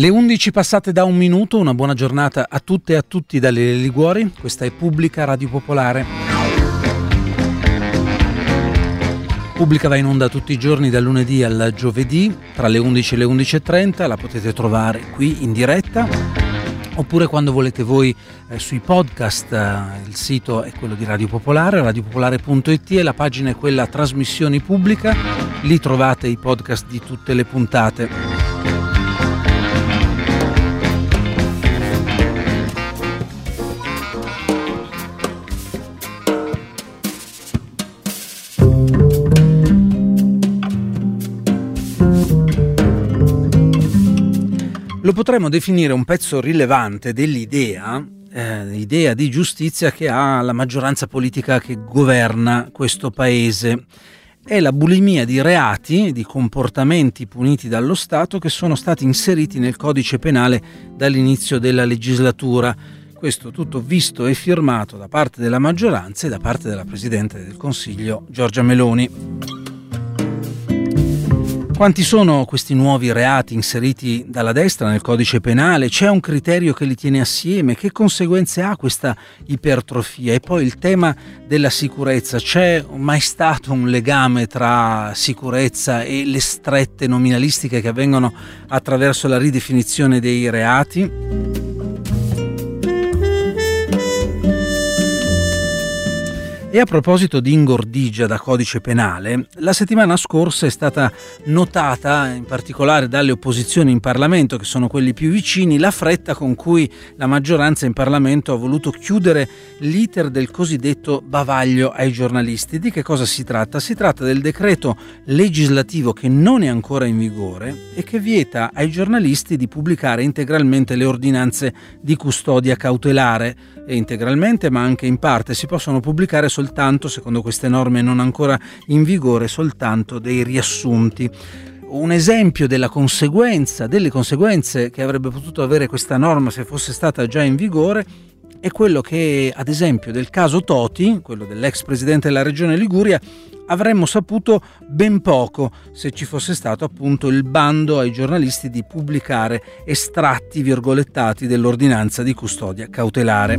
Le 11 passate da un minuto, una buona giornata a tutte e a tutti dalle Liguori. Questa è Pubblica Radio Popolare. Pubblica va in onda tutti i giorni dal lunedì al giovedì tra le 11 e le 11.30, la potete trovare qui in diretta oppure quando volete voi sui podcast. Il sito è quello di Radio Popolare, radiopopolare.it, e la pagina è quella Trasmissioni Pubblica, lì trovate i podcast di tutte le puntate. Lo potremmo definire un pezzo rilevante dell'idea di giustizia che ha la maggioranza politica che governa questo paese. È la bulimia di reati, di comportamenti puniti dallo Stato che sono stati inseriti nel codice penale dall'inizio della legislatura. Questo tutto visto e firmato da parte della maggioranza e da parte della Presidente del Consiglio Giorgia Meloni. Quanti sono questi nuovi reati inseriti dalla destra nel codice penale? C'è un criterio che li tiene assieme? Che conseguenze ha questa ipertrofia? E poi il tema della sicurezza. C'è mai stato un legame tra sicurezza e le strette nominalistiche che avvengono attraverso la ridefinizione dei reati? E a proposito di ingordigia da codice penale, la settimana scorsa è stata notata, in particolare dalle opposizioni in Parlamento, che sono quelli più vicini, la fretta con cui la maggioranza in Parlamento ha voluto chiudere l'iter del cosiddetto bavaglio ai giornalisti. Di che cosa si tratta? Si tratta del decreto legislativo che non è ancora in vigore e che vieta ai giornalisti di pubblicare integralmente le ordinanze di custodia cautelare, e integralmente ma anche in parte. Si possono pubblicare soltanto, secondo queste norme non ancora in vigore, soltanto dei riassunti. Un esempio delle conseguenze che avrebbe potuto avere questa norma se fosse stata già in vigore è quello che, ad esempio, del caso Toti, quello dell'ex presidente della regione Liguria, avremmo saputo ben poco se ci fosse stato appunto il bando ai giornalisti di pubblicare estratti virgolettati dell'ordinanza di custodia cautelare.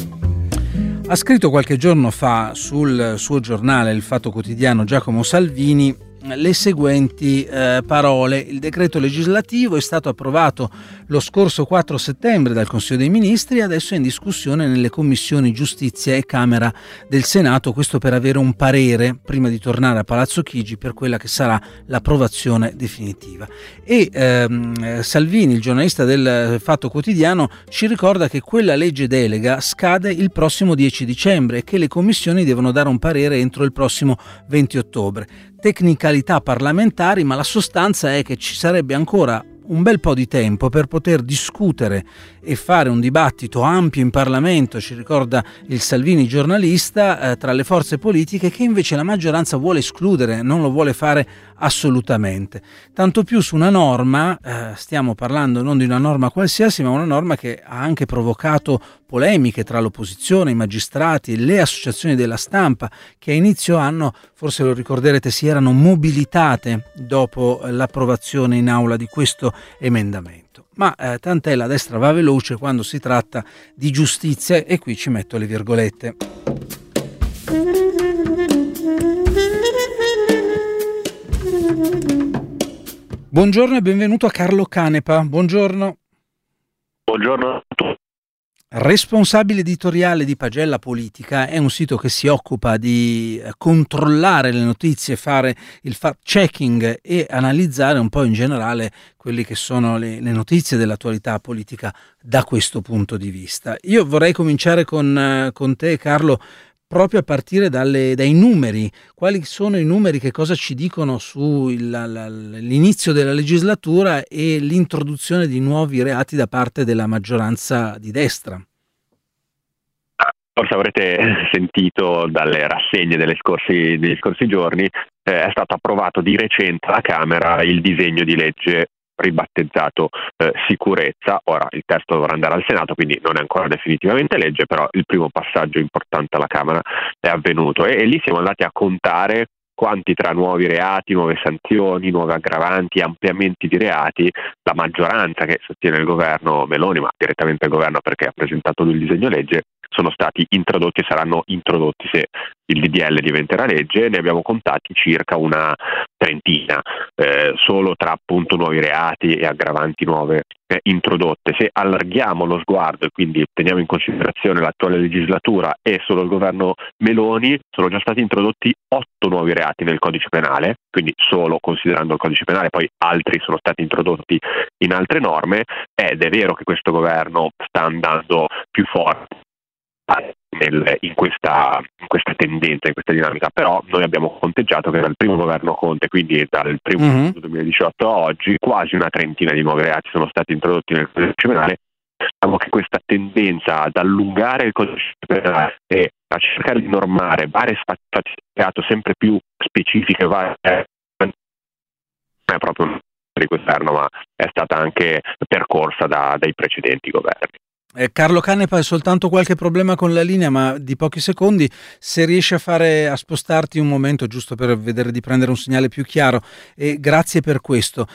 Ha scritto qualche giorno fa sul suo giornale, Il Fatto Quotidiano, Giacomo Salvini le seguenti parole: il decreto legislativo è stato approvato lo scorso 4 settembre dal Consiglio dei Ministri e adesso è in discussione nelle commissioni Giustizia e Camera del Senato, questo per avere un parere prima di tornare a Palazzo Chigi per quella che sarà l'approvazione definitiva. E Salvini, il giornalista del Fatto Quotidiano, ci ricorda che quella legge delega scade il prossimo 10 dicembre e che le commissioni devono dare un parere entro il prossimo 20 ottobre. Tecnicalità parlamentari, ma la sostanza è che ci sarebbe ancora un bel po' di tempo per poter discutere e fare un dibattito ampio in Parlamento, ci ricorda il Salvini giornalista, tra le forze politiche, che invece la maggioranza vuole escludere, non lo vuole fare assolutamente. Tanto più su una norma, stiamo parlando non di una norma qualsiasi, ma una norma che ha anche provocato polemiche tra l'opposizione, i magistrati e le associazioni della stampa, che a inizio anno, forse lo ricorderete, si erano mobilitate dopo l'approvazione in aula di questo emendamento. Ma tant'è, la destra va veloce quando si tratta di giustizia, e qui ci metto le virgolette. Buongiorno e benvenuto a Carlo Canepa. Buongiorno. Buongiorno a tutti. Responsabile editoriale di Pagella Politica, è un sito che si occupa di controllare le notizie, fare il fact-checking e analizzare un po' in generale quelle che sono le notizie dell'attualità politica da questo punto di vista. Io vorrei cominciare con te, Carlo, proprio a partire dai numeri. Quali sono i numeri, che cosa ci dicono sull'inizio della legislatura e l'introduzione di nuovi reati da parte della maggioranza di destra? Forse avrete sentito dalle rassegne degli scorsi giorni, è stato approvato di recente alla Camera il disegno di legge ribattezzato sicurezza. Ora il testo dovrà andare al Senato, quindi non è ancora definitivamente legge, però il primo passaggio importante alla Camera è avvenuto e lì siamo andati a contare quanti tra nuovi reati, nuove sanzioni, nuove aggravanti, ampliamenti di reati, la maggioranza che sostiene il governo Meloni, ma direttamente il governo perché ha presentato lui il disegno legge, sono stati introdotti e saranno introdotti se il DDL diventerà legge. Ne abbiamo contati circa una trentina, solo tra appunto nuovi reati e aggravanti nuove introdotte. Se allarghiamo lo sguardo e quindi teniamo in considerazione l'attuale legislatura e solo il governo Meloni, sono già stati introdotti 8 nuovi reati nel codice penale, quindi solo considerando il codice penale, poi altri sono stati introdotti in altre norme, ed è vero che questo governo sta andando più forte in questa tendenza, in questa dinamica, però noi abbiamo conteggiato che dal primo governo Conte, quindi dal primo 2018 a oggi, quasi una trentina di nuovi reati sono stati introdotti nel codice penale. Diciamo che questa tendenza ad allungare il codice penale e a cercare di normare varie sfaccettature di reato sempre più specifiche non è proprio di quest'anno, ma è stata anche percorsa dai precedenti governi. Carlo Canepa, soltanto qualche problema con la linea, ma di pochi secondi. Se riesci a spostarti un momento, giusto per vedere di prendere un segnale più chiaro, e grazie per questo.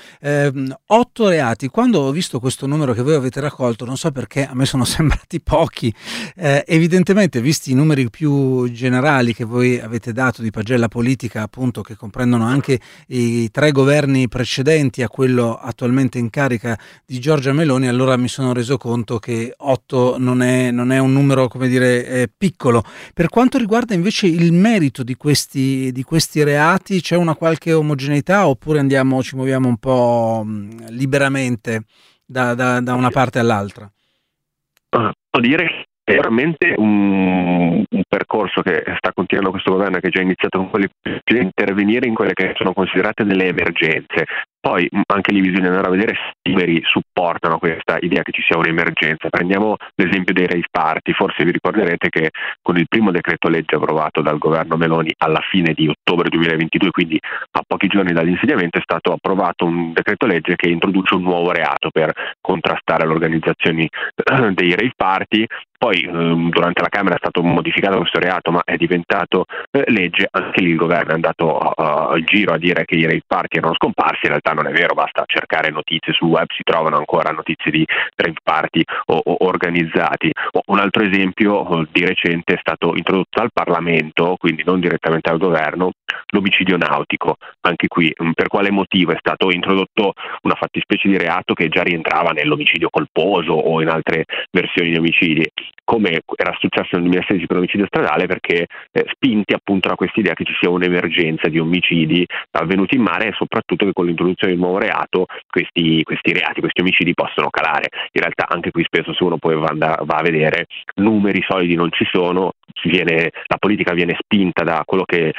8 reati, quando ho visto questo numero che voi avete raccolto, non so perché a me sono sembrati pochi. Evidentemente, visti i numeri più generali che voi avete dato di pagella politica, appunto, che comprendono anche i 3 governi precedenti a quello attualmente in carica di Giorgia Meloni, allora mi sono reso conto che 8 non è un numero, come dire, piccolo. Per quanto riguarda invece il merito di questi reati, c'è una qualche omogeneità oppure ci muoviamo un po' liberamente da una parte all'altra? Posso dire che è veramente un percorso che sta continuando questo governo, che è già iniziato con quelli di intervenire in quelle che sono considerate delle emergenze. Poi anche lì bisogna andare a vedere se i numeri supportano questa idea che ci sia un'emergenza. Prendiamo l'esempio dei rave party. Forse vi ricorderete che con il primo decreto legge approvato dal governo Meloni alla fine di ottobre 2022, quindi a pochi giorni dall'insediamento, è stato approvato un decreto legge che introduce un nuovo reato per contrastare le organizzazioni dei rave party. Poi durante la Camera è stato modificato questo reato, ma è diventato legge. Anche lì il governo è andato in giro a dire che i rave party erano scomparsi. In realtà non è vero, basta cercare notizie sul web, si trovano ancora notizie di rave party organizzati. Un altro esempio di recente è stato introdotto dal Parlamento, quindi non direttamente dal governo, l'omicidio nautico. Anche qui per quale motivo è stato introdotto una fattispecie di reato che già rientrava nell'omicidio colposo o in altre versioni di omicidi, come era successo nel 2016 per l'omicidio stradale, perché spinti appunto da questa idea che ci sia un'emergenza di omicidi avvenuti in mare, e soprattutto che con l'introduzione di un nuovo reato questi reati, questi omicidi possono calare. In realtà anche qui spesso, se uno poi va a vedere, numeri solidi non ci sono, la politica viene spinta da quello che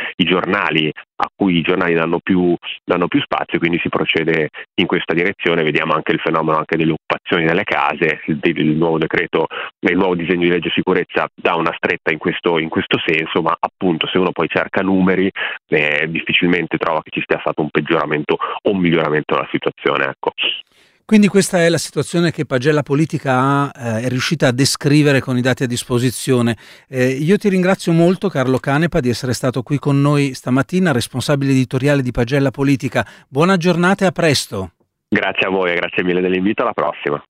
a cui i giornali danno più spazio, quindi si procede in questa direzione. Vediamo anche il fenomeno anche delle occupazioni delle case. Il nuovo decreto, il nuovo disegno di legge sicurezza dà una stretta in questo senso, ma appunto se uno poi cerca numeri difficilmente trova che ci sia stato un peggioramento o un miglioramento della situazione, ecco. Quindi questa è la situazione che Pagella Politica è riuscita a descrivere con i dati a disposizione. Io ti ringrazio molto, Carlo Canepa, di essere stato qui con noi stamattina, responsabile editoriale di Pagella Politica. Buona giornata e a presto. Grazie a voi e grazie mille dell'invito, alla prossima.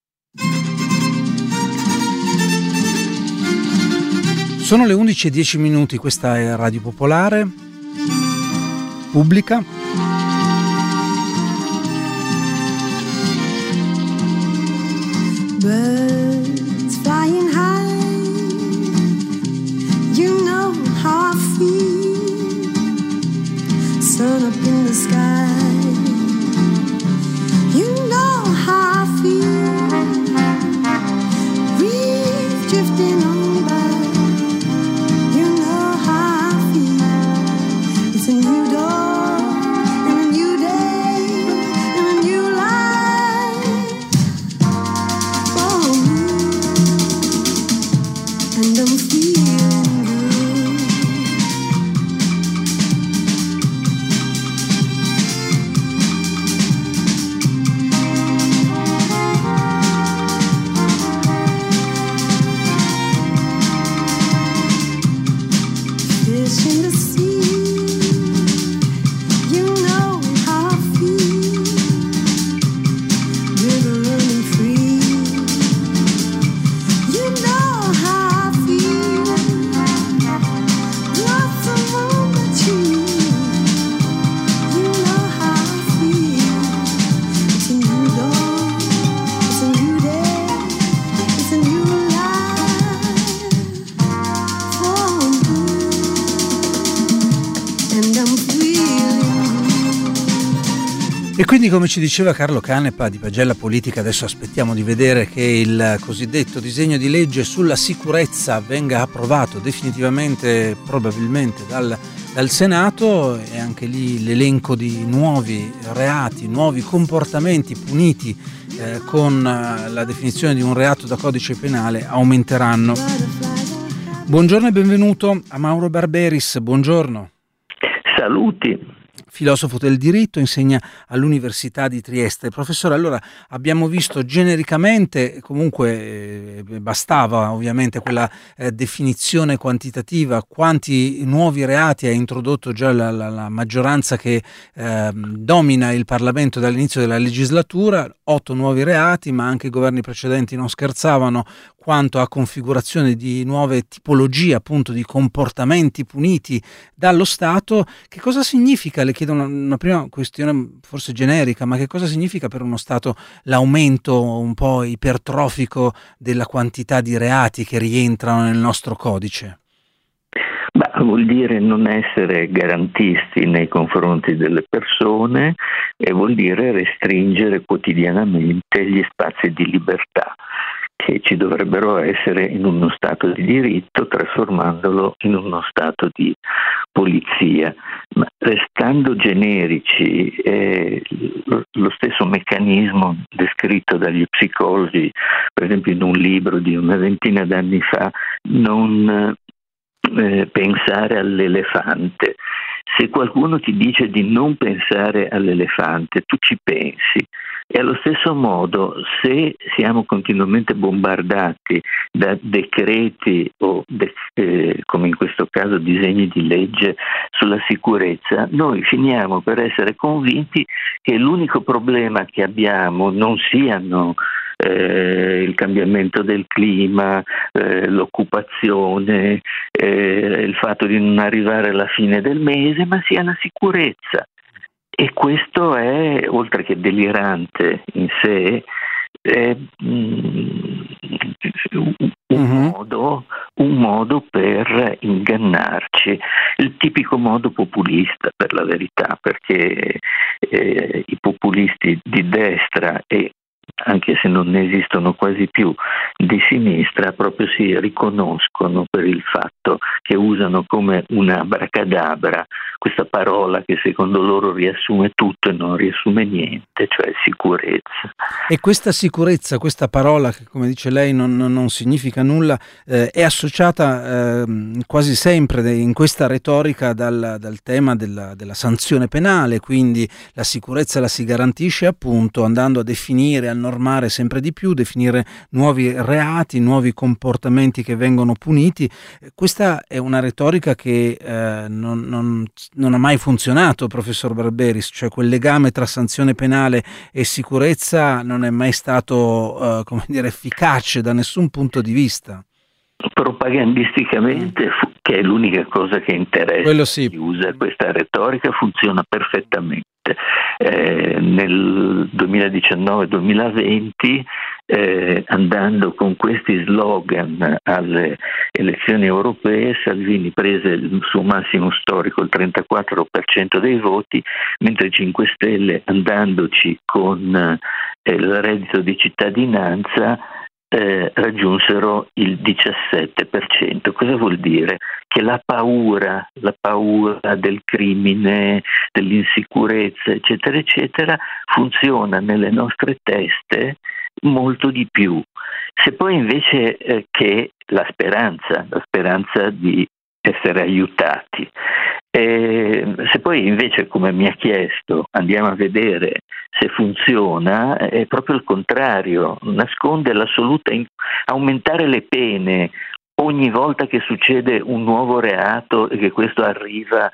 Sono le 11:10, questa è Radio Popolare, pubblica. Birds flying high, you know how I feel. Sun up in the sky, you know how I feel. Reef drifting on by, you know how I feel. It's a new dawn. E quindi, come ci diceva Carlo Canepa di Pagella Politica, adesso aspettiamo di vedere che il cosiddetto disegno di legge sulla sicurezza venga approvato definitivamente, probabilmente dal Senato, e anche lì l'elenco di nuovi reati, nuovi comportamenti puniti con la definizione di un reato da codice penale aumenteranno. Buongiorno e benvenuto a Mauro Barberis, buongiorno. Saluti. Filosofo del diritto, insegna all'Università di Trieste. Professore, allora abbiamo visto genericamente, comunque bastava ovviamente quella definizione quantitativa, quanti nuovi reati ha introdotto già la maggioranza che domina il Parlamento dall'inizio della legislatura, 8 nuovi reati, ma anche i governi precedenti non scherzavano quanto a configurazione di nuove tipologie appunto di comportamenti puniti dallo Stato. Che cosa significa, le chiedo una prima questione forse generica, ma che cosa significa per uno Stato l'aumento un po' ipertrofico della quantità di reati che rientrano nel nostro codice? Vuol dire non essere garantisti nei confronti delle persone e vuol dire restringere quotidianamente gli spazi di libertà che ci dovrebbero essere in uno Stato di diritto, trasformandolo in uno Stato di polizia. Ma restando generici, lo stesso meccanismo descritto dagli psicologi, per esempio in un libro di una ventina d'anni fa, non pensare all'elefante. Se qualcuno ti dice di non pensare all'elefante, tu ci pensi. E allo stesso modo, se siamo continuamente bombardati da decreti o come in questo caso disegni di legge sulla sicurezza, noi finiamo per essere convinti che l'unico problema che abbiamo non siano il cambiamento del clima, l'occupazione, il fatto di non arrivare alla fine del mese, ma sia la sicurezza. E questo è, oltre che delirante in sé, è un modo per ingannarci, il tipico modo populista, per la verità, perché i populisti di destra e anche se non ne esistono quasi più, di sinistra, proprio si riconoscono per il fatto che usano come una abracadabra questa parola che secondo loro riassume tutto e non riassume niente, cioè sicurezza. E questa sicurezza, questa parola che come dice lei non significa nulla, è associata quasi sempre in questa retorica dal tema della sanzione penale, quindi la sicurezza la si garantisce appunto andando a definire, a normare sempre di più, definire nuovi reati, nuovi comportamenti che vengono puniti. Questa è una retorica che non ha mai funzionato, professor Barberis, cioè quel legame tra sanzione penale e sicurezza non è mai stato efficace da nessun punto di vista. Propagandisticamente, che è l'unica cosa che interessa sì. Chi usa questa retorica, funziona perfettamente. Nel 2019-2020, andando con questi slogan alle elezioni europee, Salvini prese il suo massimo storico, il 34% dei voti, mentre i 5 Stelle, andandoci con il reddito di cittadinanza, raggiunsero il 17%. Cosa vuol dire? Che la paura del crimine, dell'insicurezza, eccetera, eccetera, funziona nelle nostre teste molto di più. Se poi invece che la speranza di essere aiutati, se poi invece, come mi ha chiesto, andiamo a vedere se funziona, è proprio il contrario, nasconde l'assoluta aumentare le pene ogni volta che succede un nuovo reato e che questo arriva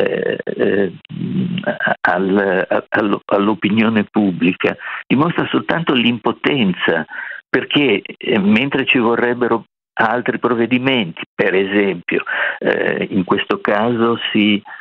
all'opinione pubblica, dimostra soltanto l'impotenza, perché mentre ci vorrebbero altri provvedimenti, per esempio in questo caso si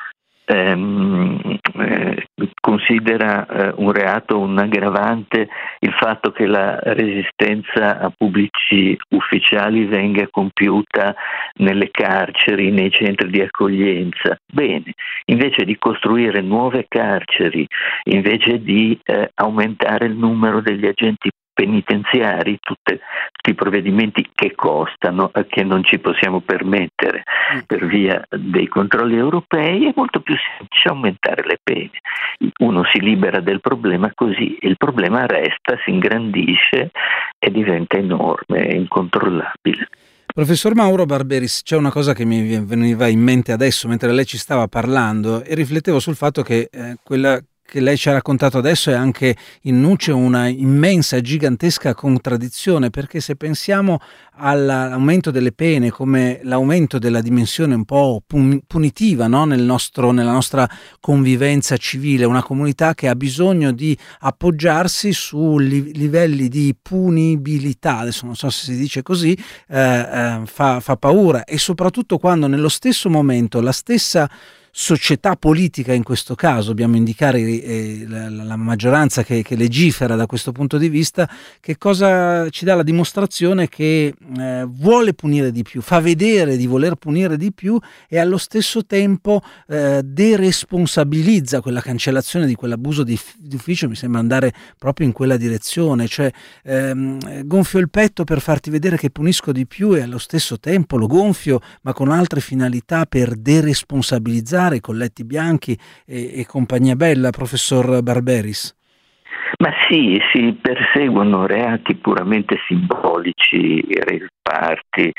considera un reato, un aggravante, il fatto che la resistenza a pubblici ufficiali venga compiuta nelle carceri, nei centri di accoglienza. Bene, invece di costruire nuove carceri, invece di aumentare il numero degli agenti penitenziari, tutti i provvedimenti che costano, che non ci possiamo permettere per via dei controlli europei, è molto più semplice aumentare le pene. Uno si libera del problema così, il problema resta, si ingrandisce e diventa enorme e incontrollabile. Professor Mauro Barberis, c'è una cosa che mi veniva in mente adesso mentre lei ci stava parlando e riflettevo sul fatto che quella che lei ci ha raccontato adesso è anche in nuce una immensa, gigantesca contraddizione, perché se pensiamo all'aumento delle pene come l'aumento della dimensione un po' punitiva, no? nella nostra convivenza civile, una comunità che ha bisogno di appoggiarsi su livelli di punibilità, adesso non so se si dice così, fa paura, e soprattutto quando nello stesso momento la stessa società politica, in questo caso dobbiamo indicare la maggioranza che legifera da questo punto di vista, che cosa ci dà la dimostrazione che vuole punire di più, fa vedere di voler punire di più e allo stesso tempo deresponsabilizza. Quella cancellazione di quell'abuso di ufficio mi sembra andare proprio in quella direzione, cioè gonfio il petto per farti vedere che punisco di più e allo stesso tempo lo gonfio ma con altre finalità per deresponsabilizzare i colletti bianchi e compagnia bella, professor Barberis. Ma sì, si perseguono reati puramente simbolici, riparti.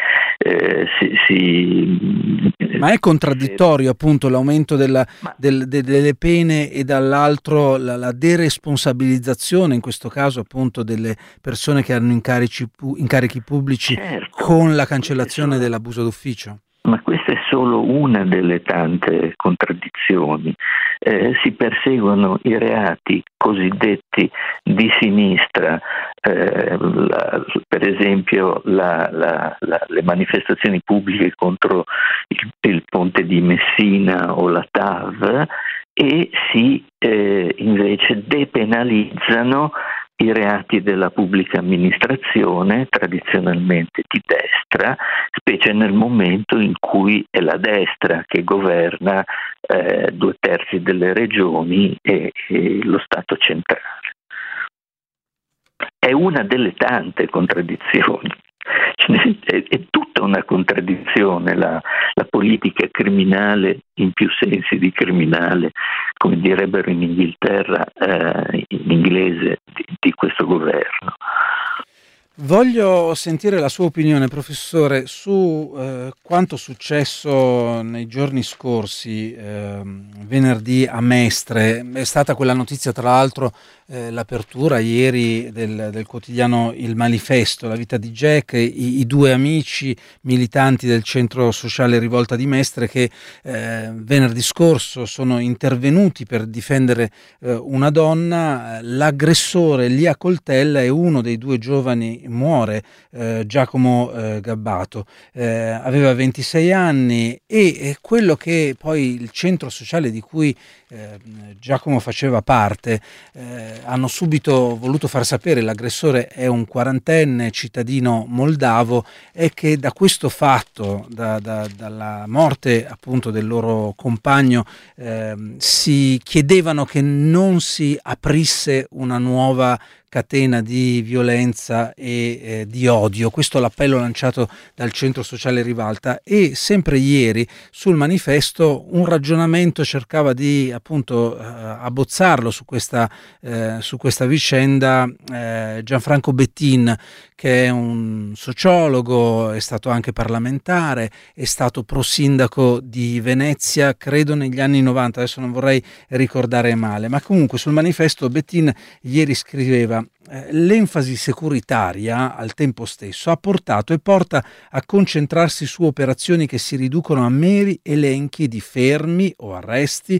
Ma è contraddittorio appunto l'aumento delle pene e dall'altro la deresponsabilizzazione, in questo caso appunto delle persone che hanno incarichi pubblici, certo, con la cancellazione dell'abuso d'ufficio? Ma questa è solo una delle tante contraddizioni. Si perseguono i reati cosiddetti di sinistra, per esempio le manifestazioni pubbliche contro il ponte di Messina o la TAV, e si invece depenalizzano i reati della pubblica amministrazione, tradizionalmente di destra, specie nel momento in cui è la destra che governa 2/3 delle regioni e lo Stato centrale. È una delle tante contraddizioni. È tutta una contraddizione la politica criminale, in più sensi di criminale, come direbbero in Inghilterra, in inglese, di questo governo. Voglio sentire la sua opinione, professore, su quanto successo nei giorni scorsi, venerdì a Mestre. È stata quella notizia, tra l'altro, l'apertura ieri del quotidiano Il Manifesto, la vita di Jack, i due amici militanti del centro sociale Rivolta di Mestre che venerdì scorso sono intervenuti per difendere una donna. L'aggressore li accoltella e uno dei due giovani muore, Giacomo Gabbato. Aveva 26 anni e quello che poi il centro sociale di cui Giacomo faceva parte hanno subito voluto far sapere, l'aggressore è un 40enne cittadino moldavo, è che da questo fatto, dalla morte appunto del loro compagno, si chiedevano che non si aprisse una nuova catena di violenza e di odio. Questo è l'appello lanciato dal centro sociale Rivalta, e sempre ieri sul Manifesto un ragionamento cercava di appunto abbozzarlo su questa vicenda Gianfranco Bettin, che è un sociologo, è stato anche parlamentare, è stato prosindaco di Venezia credo negli anni 90, adesso non vorrei ricordare male, ma comunque sul Manifesto Bettin ieri scriveva: l'enfasi securitaria al tempo stesso ha portato e porta a concentrarsi su operazioni che si riducono a meri elenchi di fermi o arresti, a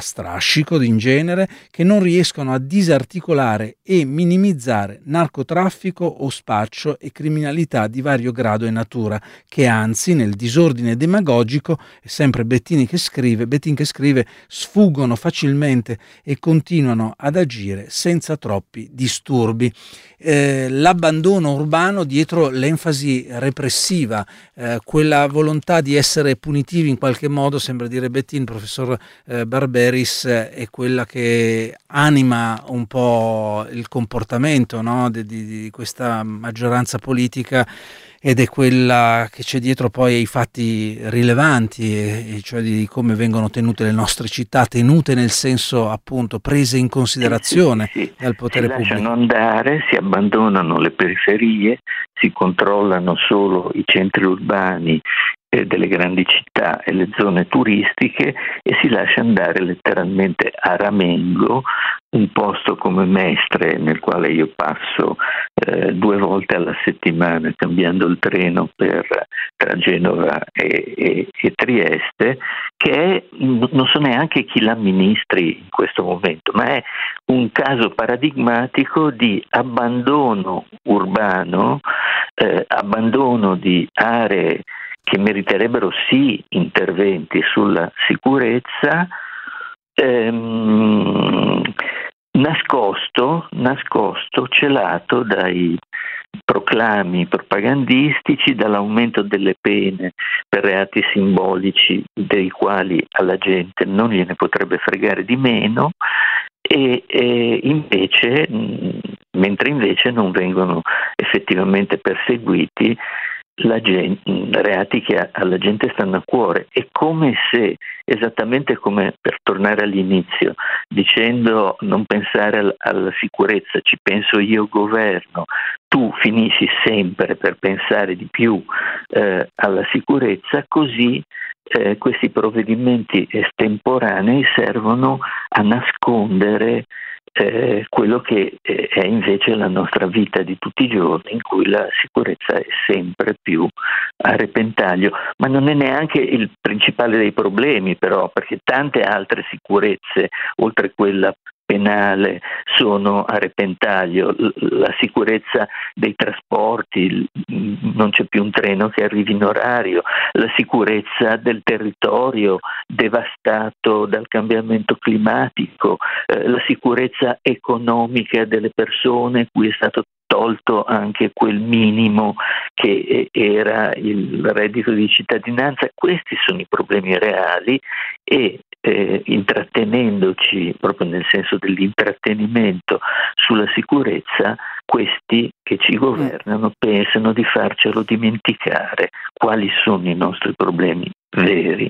strascico in genere, che non riescono a disarticolare e minimizzare narcotraffico o spaccio e criminalità di vario grado e natura, che anzi nel disordine demagogico, è sempre Bettin che scrive, sfuggono facilmente e continuano ad agire senza troppi disturbi. L'abbandono urbano dietro l'enfasi repressiva, quella volontà di essere punitivi in qualche modo, sembra dire Bettin, professor Barberis, è quella che anima un po' il comportamento, no, di questa maggioranza politica, ed è quella che c'è dietro poi ai fatti rilevanti, e cioè di come vengono tenute le nostre città, tenute nel senso appunto prese in considerazione dal potere pubblico. Si lasciano andare, si abbandonano le periferie, si controllano solo i centri urbani delle grandi città e le zone turistiche, e si lascia andare letteralmente a ramengo, un posto come Mestre, nel quale io passo 2 volte alla settimana cambiando il treno tra Genova e Trieste, che non so neanche chi l'amministri in questo momento, ma è un caso paradigmatico di abbandono urbano, abbandono di aree che meriterebbero sì interventi sulla sicurezza, nascosto, celato dai proclami propagandistici, dall'aumento delle pene per reati simbolici dei quali alla gente non gliene potrebbe fregare di meno, mentre invece non vengono effettivamente perseguiti reati che alla gente stanno a cuore. È come se, esattamente come per tornare all'inizio, dicendo non pensare alla sicurezza, ci penso io governo, tu finisci sempre per pensare di più alla sicurezza, così questi provvedimenti estemporanei servono a nascondere quello che è invece la nostra vita di tutti i giorni, in cui la sicurezza è sempre più a repentaglio. Ma non è neanche il principale dei problemi, però, perché tante altre sicurezze, oltre quella penale, sono a repentaglio. La sicurezza dei trasporti, non c'è più un treno che arrivi in orario, la sicurezza del territorio devastato dal cambiamento climatico, la sicurezza economica delle persone, cui è stato tolto anche quel minimo che era il reddito di cittadinanza. Questi sono i problemi reali, e intrattenendoci proprio nel senso dell'intrattenimento sulla sicurezza, questi che ci governano pensano di farcelo dimenticare quali sono i nostri problemi veri.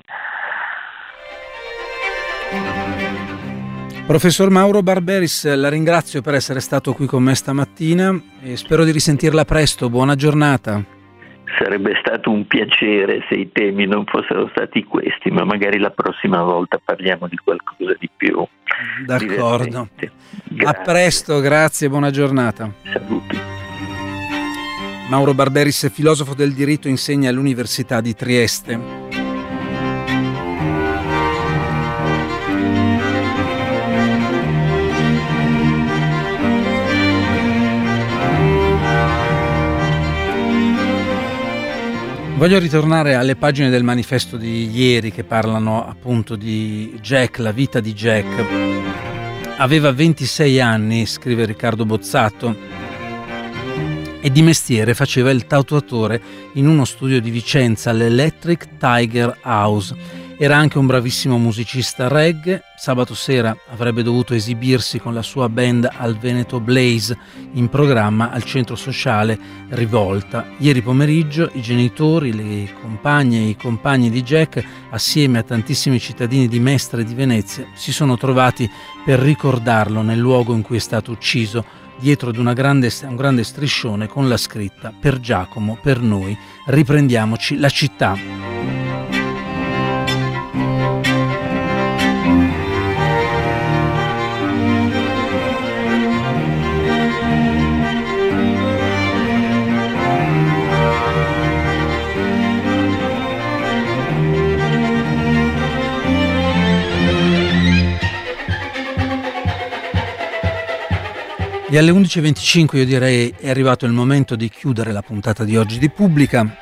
Professor Mauro Barberis, la ringrazio per essere stato qui con me stamattina e spero di risentirla presto. Buona giornata. Sarebbe stato un piacere se i temi non fossero stati questi, ma magari la prossima volta parliamo di qualcosa di più. D'accordo. A presto, grazie, buona giornata. Saluti. Mauro Barberis, filosofo del diritto, insegna all'Università di Trieste. Voglio ritornare alle pagine del manifesto di ieri che parlano appunto di Jack, la vita di Jack. Aveva 26 anni, scrive Riccardo Bozzato, e di mestiere faceva il tatuatore in uno studio di Vicenza, l'Electric Tiger House. Era anche un bravissimo musicista reggae. Sabato sera avrebbe dovuto esibirsi con la sua band al Veneto Blaze, in programma al centro sociale Rivolta. Ieri pomeriggio i genitori, le compagne e i compagni di Jack, assieme a tantissimi cittadini di Mestre e di Venezia, si sono trovati per ricordarlo nel luogo in cui è stato ucciso, dietro ad un grande striscione con la scritta: per Giacomo, per noi, riprendiamoci la città. E alle 11.25 io direi è arrivato il momento di chiudere la puntata di oggi di Pubblica.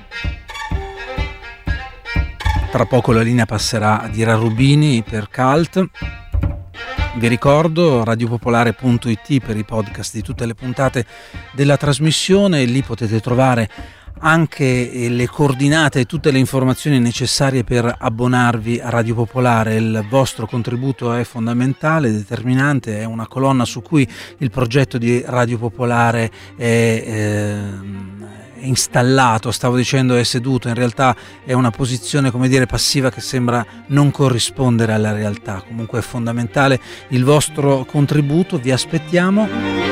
Tra poco la linea passerà a Dira Rubini per Cult. Vi ricordo radiopopolare.it per i podcast di tutte le puntate della trasmissione. Lì potete trovare anche le coordinate e tutte le informazioni necessarie per abbonarvi a Radio Popolare. Il vostro contributo è fondamentale, determinante, è una colonna su cui il progetto di Radio Popolare è installato, stavo dicendo è seduto, in realtà è una posizione, come dire, passiva che sembra non corrispondere alla realtà. Comunque è fondamentale il vostro contributo, vi aspettiamo.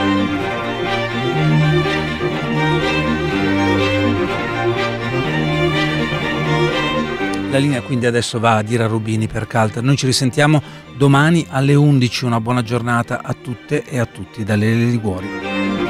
La linea quindi adesso va a Dira Rubini per Cult. Noi ci risentiamo domani alle 11, una buona giornata a tutte e a tutti da Lele Liguori.